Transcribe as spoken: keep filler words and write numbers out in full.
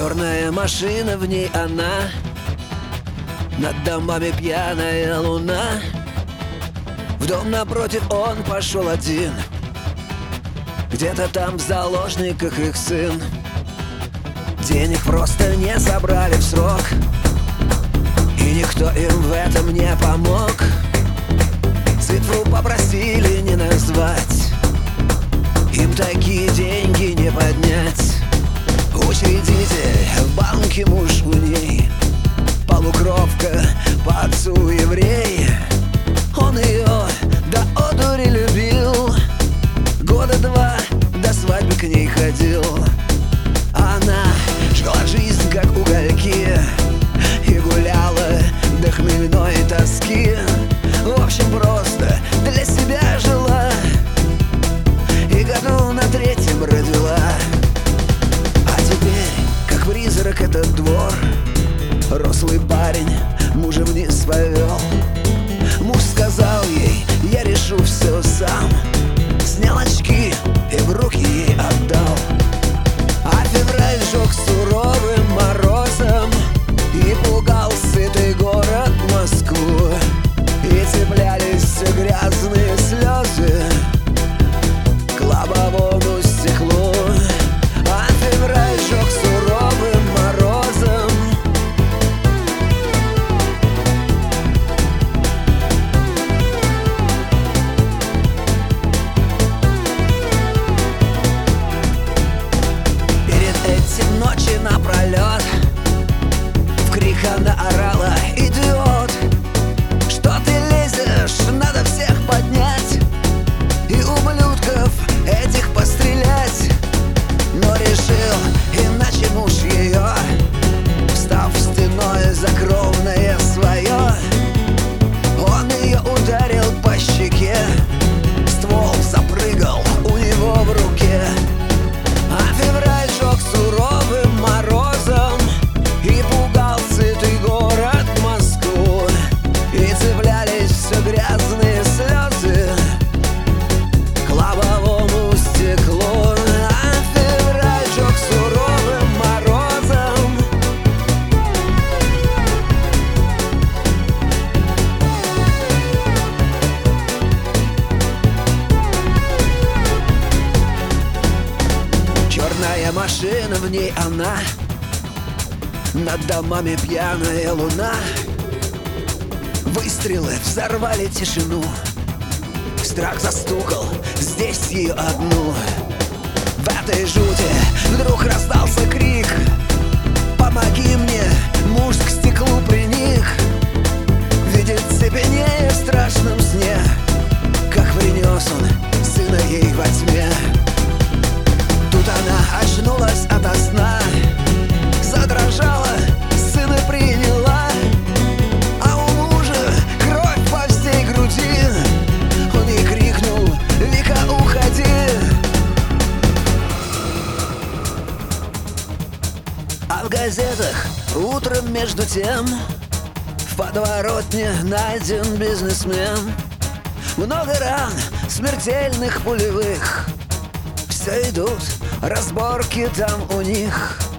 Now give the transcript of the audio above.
Черная машина, в ней она, над домами пьяная луна. В дом напротив он пошел один, где-то там в заложниках их сын. Денег просто не забрали в срок, и никто им в этом не помог. Цифру попросили не назвать, им такие деньги не поднять. Учредитель в банке муж у ней, полукровка, по отцу еврей. Он ее до одури любил, года два до свадьбы к ней ходил. Она жгла жизнь, как угольки, и гуляла до хмельной тоски. В общем, просто для себя жила, и году на третьем родила. А теперь, как призрак, этот двор, рослый парень мужа вниз повел. Муж сказал ей: я решу все сам. Снял очки и в руки ей отдал. А февраль жег суровым морозом и пугал сытый город Москву. И цеплялись все грязные слезы к лобовому стеклу. А февраль жег суровым морозом. Перед этим ночи напролет в крик она орала: идиот, что ты лезешь, надо всех поднять и ублюдков этих пострелять. Но решил иначе муж ее, встав стеной за кровное свое. Он ее ударил по щеке, ствол запрыгал у него в руке. А февраль жег суровым морозом и пугал сытый город Москву. И цеплялись все грязные слезы к лобовому стеклу. А февраль жег суровым морозом. Черная машина, в ней она, над домами пьяная луна. Выстрелы взорвали тишину, страх застукал здесь ее одну. В этой жути вдруг раздался крик: помоги мне, муж к стеклу приник. Видит цепенея в страшном сне, как принес он сына ей во тьме. Тут она очнулась ото сна, задрожала, сына приняла. А у мужа кровь по всей груди, он ей крикнул: Вика, уходи. А в газетах утром между тем в подворотне найден бизнесмен. Много ран, смертельных, пулевых. Все идут разборки там у них.